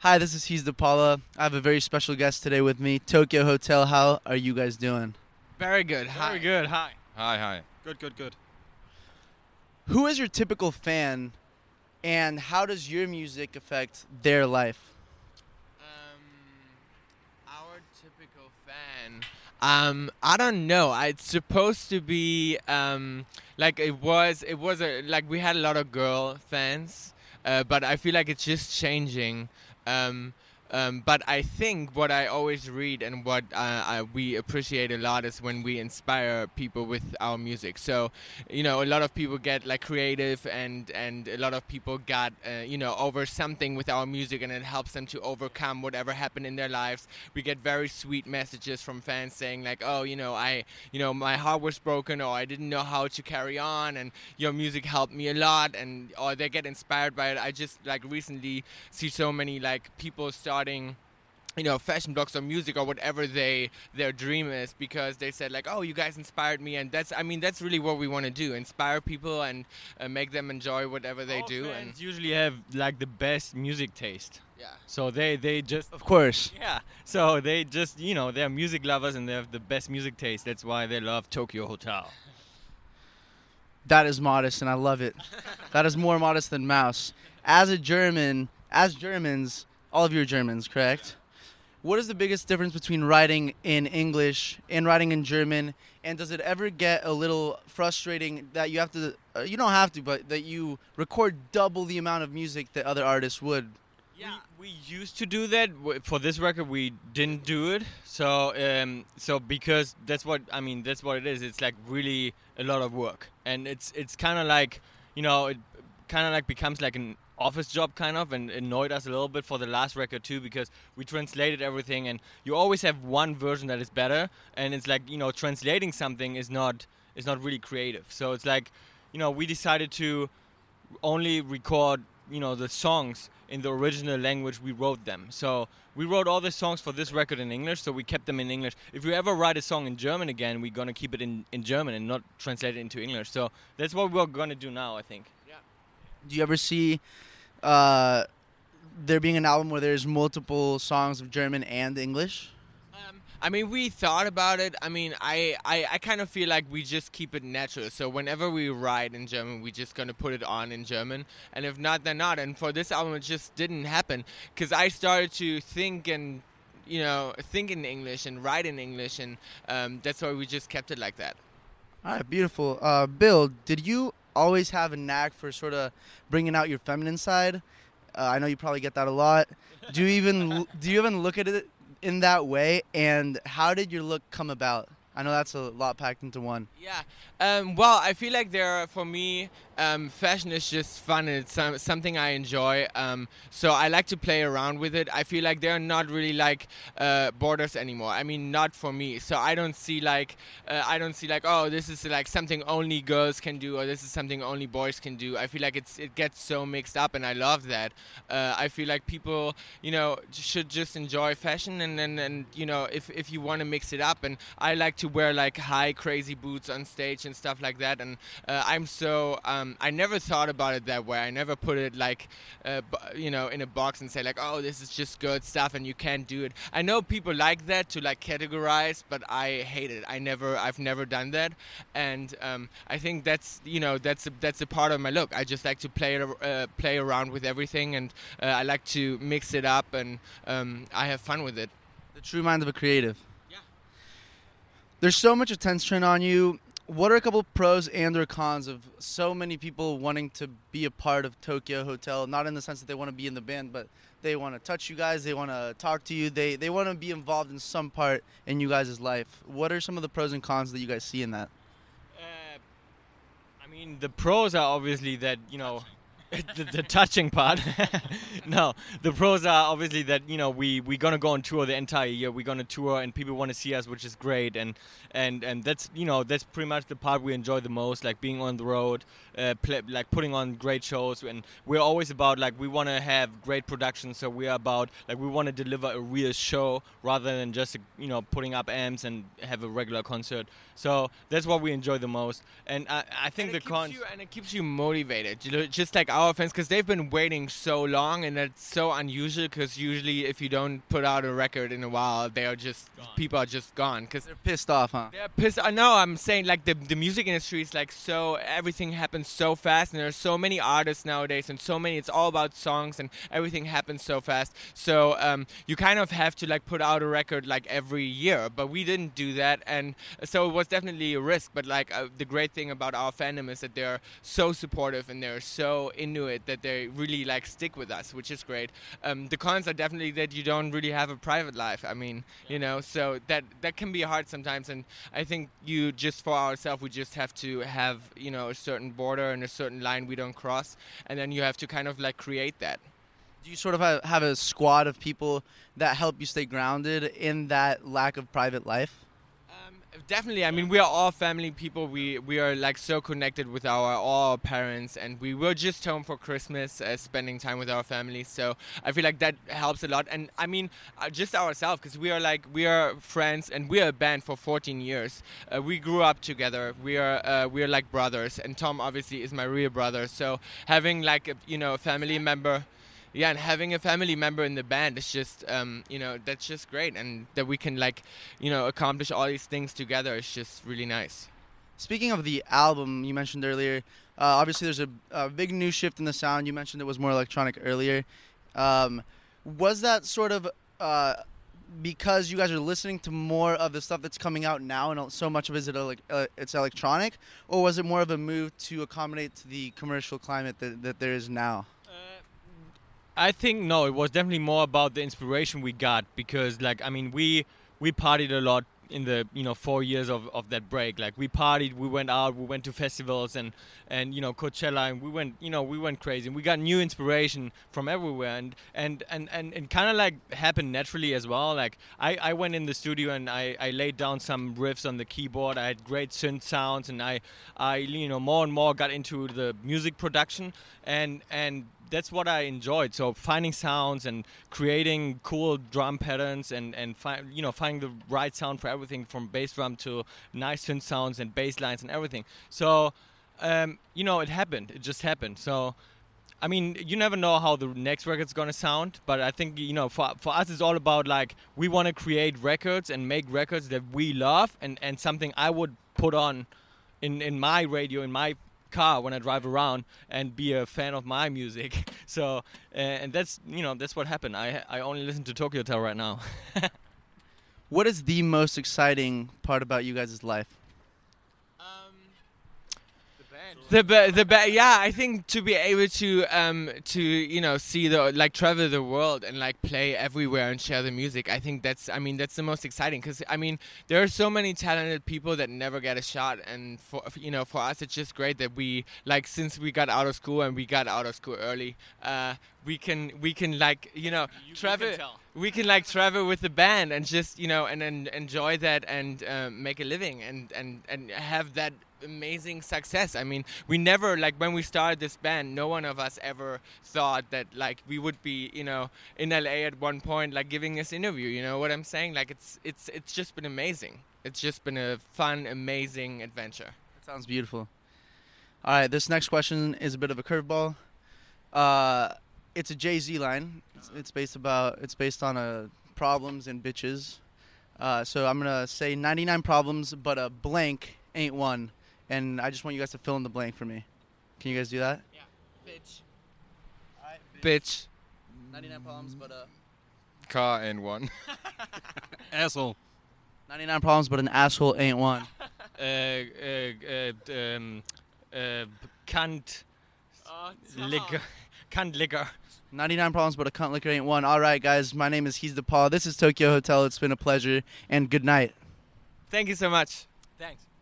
Hi, this is He's the Paula. I have a very special guest today with me, Tokyo Hotel. How are you guys doing? Very good. Hi. Very good. Hi. Hi. Good. Who is your typical fan, and how does your music affect their life? Our typical fan. I don't know. It's supposed to be like it was like we had a lot of girl fans, but I feel like it's just changing. But I think what I always read and what we appreciate a lot is when we inspire people with our music. So, a lot of people get like creative and a lot of people got, over something with our music, and it helps them to overcome whatever happened in their lives. We get very sweet messages from fans saying like, oh, my heart was broken, or I didn't know how to carry on, and your music helped me a lot, or they get inspired by it. I just like recently see so many like people starting fashion blogs or music or whatever their dream is, because they said like, oh, you guys inspired me, and that's really what we want to do, inspire people and make them enjoy whatever they All do. fans And usually have like the best music taste. yeah, So they just Of course. So they just they're music lovers and they have the best music taste. That's why they love Tokyo Hotel. That is modest, and I love it. That is more modest than Mouse. As Germans, all of you are Germans, correct? What is the biggest difference between writing in English and writing in German? And does it ever get a little frustrating that you have to, you don't have to, but that you record double the amount of music that other artists would? Yeah, we used to do that. For this record, we didn't do it. So because that's what it is. It's like really a lot of work, and it's kind of like it kind of like becomes like an office job kind of, and annoyed us a little bit for the last record too, because we translated everything, and you always have one version that is better, and it's like translating something is not really creative. So it's like we decided to only record the songs in the original language we wrote them. So we wrote all the songs for this record in English, so we kept them in English. If we ever write a song in German again, we're gonna keep it in German and not translate it into English. So that's what we're gonna do now, I think. Do you ever see there being an album where there's multiple songs of German and English? We thought about it. I kind of feel like we just keep it natural. So whenever we write in German, we're just going to put it on in German. And if not, then not. And for this album, it just didn't happen. Because I started to think in English and write in English. And that's why we just kept it like that. All right, beautiful. Bill, did you always have a knack for sort of bringing out your feminine side? I know you probably get that a lot. Do you even look at it in that way? And how did your look come about? I know that's a lot packed into one. Yeah. Well, I feel like for me, fashion is just fun, and it's something I enjoy. So I like to play around with it. I feel like there are not really like borders anymore. Not for me. So I don't see like oh, this is like something only girls can do, or this is something only boys can do. I feel like it gets so mixed up, and I love that. I feel like people should just enjoy fashion, and if you want to mix it up, and I like to wear like high crazy boots on stage and stuff like that, and I never thought about it that way. I never put it like in a box and say like, oh, this is just good stuff and you can't do it. I know people like that, to like categorize, but I hate it. I've never done that, and I think that's a part of my look. I just like to play around with everything, and I like to mix it up, and I have fun with it. The true mind of a creative. There's so much attention on you. What are a couple pros and or cons of so many people wanting to be a part of Tokyo Hotel? Not in the sense that they want to be in the band, but they want to touch you guys, they want to talk to you, they want to be involved in some part in you guys' life. What are some of the pros and cons that you guys see in that? The pros are obviously that, the touching part. No, the pros are obviously that we're gonna go on tour the entire year. We're gonna tour and people want to see us, which is great, and that's that's pretty much the part we enjoy the most, like being on the road, like putting on great shows. And we're always about like we want to have great production, so we're about like we want to deliver a real show rather than just putting up amps and have a regular concert. So that's what we enjoy the most. And I think the cons, and it keeps you motivated. Just like our our fans, because they've been waiting so long, and that's so unusual, because usually if you don't put out a record in a while, they are just people are just gone, because They're pissed off, huh? they're pissed. I know. I'm saying like the music industry is like so, everything happens so fast, and there's so many artists nowadays, and so many. It's all about songs, and everything happens so fast. So you kind of have to like put out a record like every year, but we didn't do that, and so it was definitely a risk. But like the great thing about our fandom is that they're so supportive, and they're so into it that they really like stick with us, which is great. The cons are definitely that you don't really have a private life. I mean, you know, so that can be hard sometimes, and I think you just for ourselves, we just have to have, you know, a certain border and a certain line we don't cross, and then you have to kind of like create that. Do you sort of have a squad of people that help you stay grounded in that lack of private life? Definitely. I mean, we are all family people. We are like so connected with all our parents, and we were just home for Christmas, spending time with our family. So I feel like that helps a lot. And I mean, just ourselves, because we are friends, and we are a band for 14 years. We grew up together. We are like brothers, and Tom obviously is my real brother. So having like a family member. Yeah, and having a family member in the band is just, that's just great. And that we can, accomplish all these things together is just really nice. Speaking of the album you mentioned earlier, obviously there's a big new shift in the sound. You mentioned it was more electronic earlier. Was that sort of because you guys are listening to more of the stuff that's coming out now, and so much of it's electronic, or was it more of a move to accommodate to the commercial climate that there is now? I think no, it was definitely more about the inspiration we got, because we partied a lot in the 4 years of that break. Like we partied, we went out, we went to festivals and Coachella, and we went crazy, and we got new inspiration from everywhere, and kind of like happened naturally as well. Like I went in the studio and I laid down some riffs on the keyboard. I had great synth sounds, and I more and more got into the music production, and that's what I enjoyed. So finding sounds and creating cool drum patterns and finding the right sound for everything, from bass drum to nice synth sounds and bass lines and everything. So it happened. It just happened. So I mean, you never know how the next record's gonna sound, but I think for us it's all about like we want to create records and make records that we love, and something I would put on in my radio, in my car when I drive around, and be a fan of my music. So and that's what happened. I only listen to Tokyo Hotel right now. What is the most exciting part about you guys' life? Yeah, I think to be able to see travel the world and like play everywhere and share the music. I think that's the most exciting, because there are so many talented people that never get a shot, and for us it's just great that we since we got out of school, and we got out of school early, we can travel. We can travel with the band and just and then enjoy that and make a living and have that amazing success. I mean, we never, when we started this band, no one of us ever thought that we would be in LA at one point giving this interview. You know what I'm saying? It's just been amazing. It's just been a fun, amazing adventure. That sounds beautiful. All right, this next question is a bit of a curveball. It's a Jay-Z line. It's based on problems and bitches. So I'm gonna say 99 problems, but a blank ain't one. And I just want you guys to fill in the blank for me. Can you guys do that? Yeah. Bitch. All right, bitch. 99 problems, but car and one. Asshole. 99 problems, but an asshole ain't one. Cunt liquor. Cunt liquor. 99 problems, but a cunt liquor ain't one. All right, guys. My name is He's the Paul. This is Tokyo Hotel. It's been a pleasure, and good night. Thank you so much. Thanks.